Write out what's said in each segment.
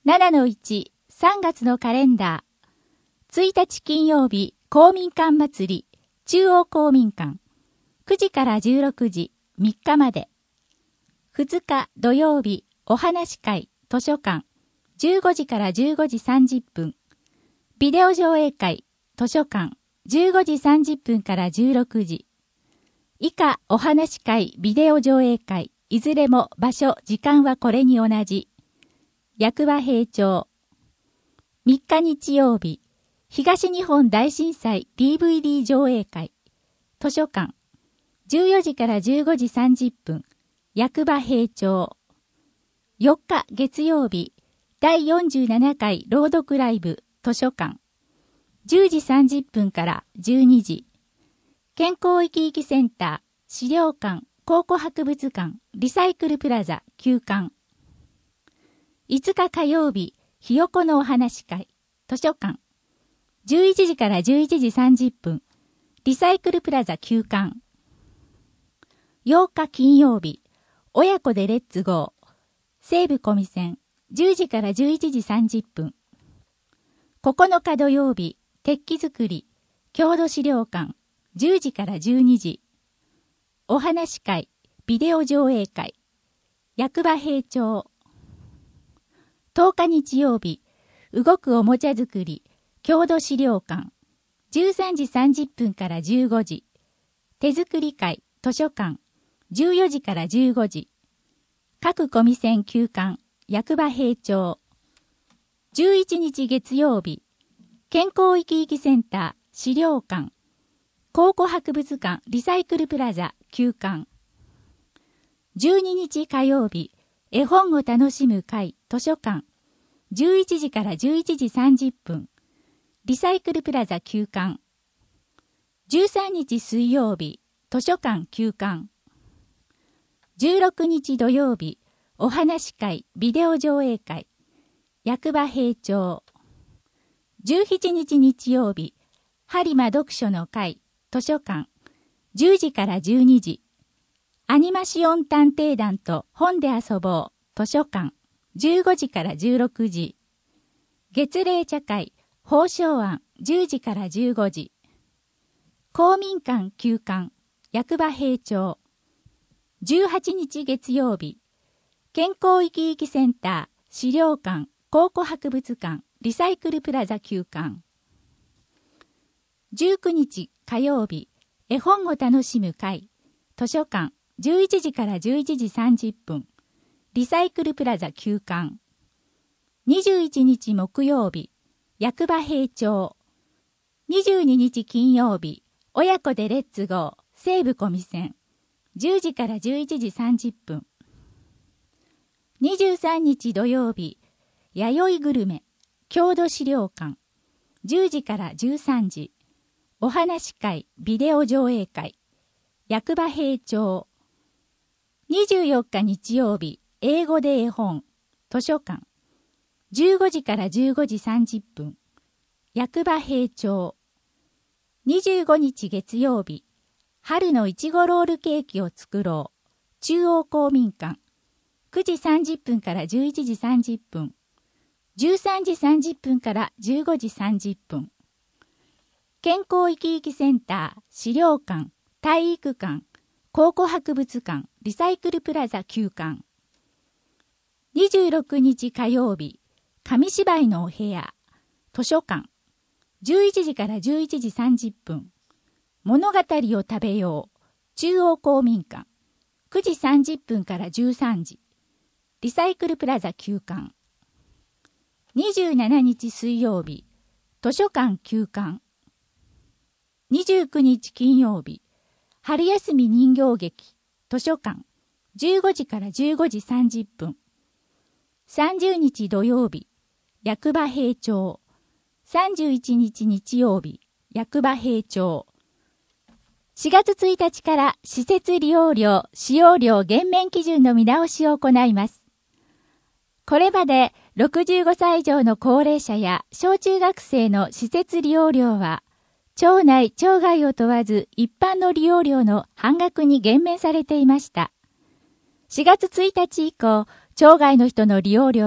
7-1、3月のカレンダー。1日金曜日、公民館祭り、中央公民館。9時から16時、3日まで。2日土曜日、お話会、図書館。15時から15時30分。ビデオ上映会、図書館。15時30分から16時。以下、お話会、ビデオ上映会、いずれも場所、時間はこれに同じ。役場閉庁。3日日曜日、東日本大震災 DVD 上映会。図書館。14時から15時30分。役場閉庁。4日月曜日、第47回朗読ライブ、図書館。10時30分から12時。健康生き生きセンター、資料館、考古博物館、リサイクルプラザ、休館。5日火曜日、ひよこのお話会、図書館。11時から11時30分、リサイクルプラザ休館。8日金曜日、親子でレッツゴー、西武小見線、10時から11時30分。9日土曜日、鉄器作り、郷土資料館、10時から12時。お話会、ビデオ上映会、役場閉庁。10日日曜日、動くおもちゃ作り、郷土資料館、13時30分から15時。手作り会、図書館、14時から15時。各小見線休館、役場閉庁。11日月曜日、健康生き生きセンター、資料館、考古博物館、リサイクルプラザ、休館。12日火曜日、絵本を楽しむ会、図書館。11時から11時30分。リサイクルプラザ休館。13日水曜日、図書館休館。16日土曜日、お話会、ビデオ上映会。役場閉庁。17日日曜日、播磨読書の会、図書館。10時から12時。アニマシオン探偵団と本で遊ぼう、図書館。15時から16時。月例茶会、宝生庵、10時から15時。公民館休館、役場閉庁。18日月曜日、健康生き生きセンター、資料館、考古博物館、リサイクルプラザ休館。19日火曜日、絵本を楽しむ会、図書館、11時から11時30分。リサイクルプラザ休館。21日木曜日、役場閉庁。22日金曜日、親子でレッツゴー、西武小見線。10時から11時30分。23日土曜日、弥生グルメ、郷土資料館。10時から13時。お話会、ビデオ上映会。役場閉庁。24日日曜日、英語で絵本、図書館。15時から15時30分。役場閉庁。25日月曜日、春のいちごロールケーキを作ろう。中央公民館。9時30分から11時30分。13時30分から15時30分。健康生き生きセンター、資料館、体育館、考古博物館、リサイクルプラザ休館。26日火曜日、紙芝居のお部屋、図書館。11時から11時30分。物語を食べよう、中央公民館。9時30分から13時。リサイクルプラザ休館。27日水曜日、図書館休館。29日金曜日、春休み人形劇、図書館。15時から15時30分。30日土曜日、役場閉庁。31日日曜日、役場閉庁。4月1日から施設利用料、使用料減免基準の見直しを行います。これまで65歳以上の高齢者や小中学生の施設利用料は、町内・町外を問わず一般の利用料の半額に減免されていました。4月1日以降、町外の人の利用料は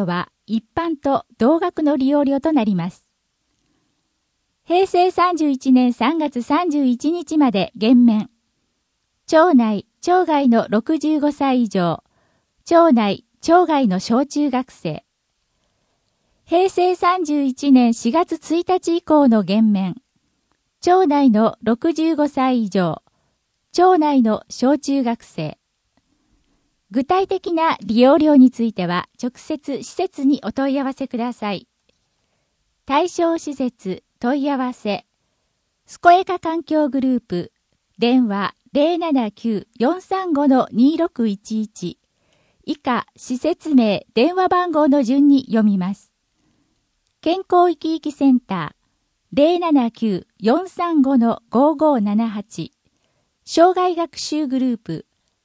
一般と同額の利用料となります。平成31年3月31日まで減免。町内・町外の65歳以上、町内・町外の小中学生。平成31年4月1日以降の減免。町内の65歳以上、町内の小中学生。具体的な利用料については直接施設にお問い合わせください。対象施設問い合わせ。健やか環境グループ。電話 079-435-2611。以下、施設名、電話番号の順に読みます。健康生き生きセンター 079-435-5578。障害学習グループ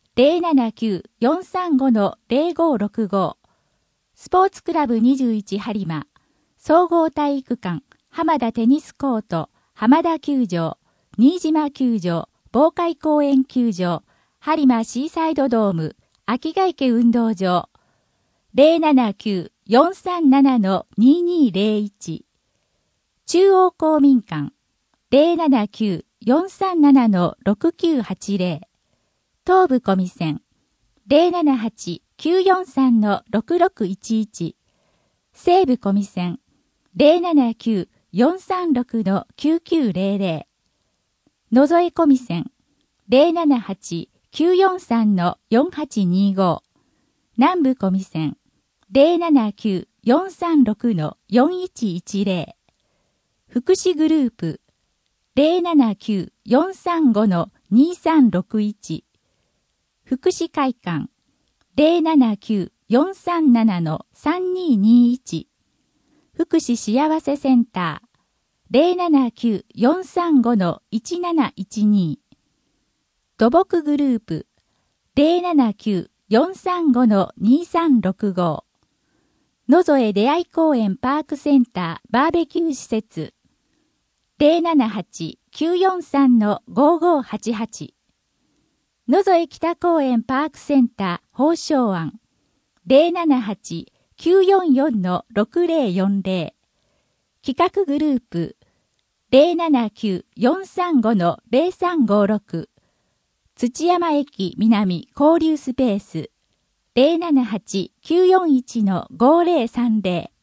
079-435-0565。スポーツクラブ21播磨。総合体育館、浜田テニスコート、浜田球場、新島球場、防海公園球場、播磨シーサイドドーム、秋ヶ池運動場、079-437-2201。中央公民館、079-437-6980。東部コミセン、078-943-6611。西部コミセン、079-436-9900。野添コミセン、078-943-4825。南部コミセン、079-436-4110。福祉グループ、079-435-2361。福祉会館、079-437-3221。福祉幸せセンター、079-435-1712。土木グループ、079-435-2365。野添出会い公園パークセンターバーベキュー施設、078-943-5588。野添北公園パークセンター宝生庵、078-944-6040。企画グループ、079-435-0356。土山駅南交流スペース、078-941-5030。